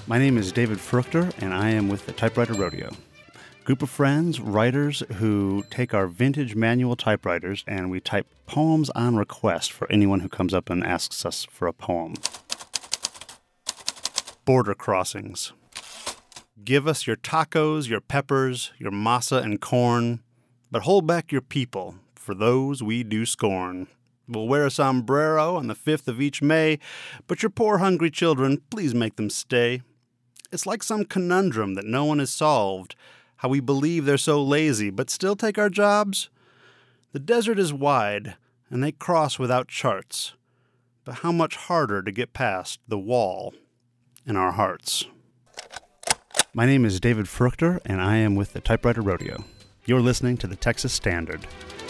My name is David Fruchter, and I am with the Typewriter Rodeo. Group of friends, writers, who take our vintage manual typewriters and we type poems on request for anyone who comes up and asks us for a poem. Border crossings. Give us your tacos, your peppers, your masa and corn, but hold back your people, for those we do scorn. We'll wear a sombrero on the 5th of each May, but your poor hungry children, please make them stay. It's like some conundrum that no one has solved, how we believe they're so lazy but still take our jobs. The desert is wide, and they cross without charts, but how much harder to get past the wall in our hearts. My name is David Fruchter, and I am with the Typewriter Rodeo. You're listening to the Texas Standard.